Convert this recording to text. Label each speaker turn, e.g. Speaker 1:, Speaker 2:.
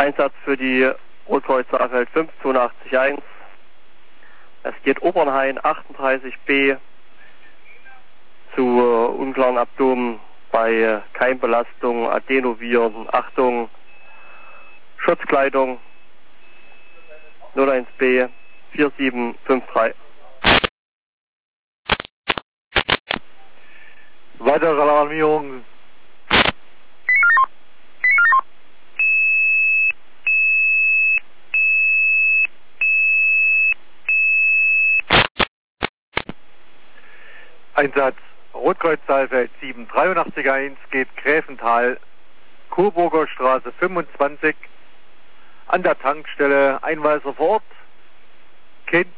Speaker 1: Einsatz für die Rotkreuz Saalfeld 5, 82.1. Es geht Obernhain 38b zu unklaren Abdomen bei Keimbelastung, Adenoviren. Achtung, Schutzkleidung 01B 4753.
Speaker 2: Weitere Alarmierung. Einsatz Rotkreuz Saalfeld 783.1 geht Gräfental, Coburger Straße 25, an der Tankstelle Einweiser vor Ort, Kind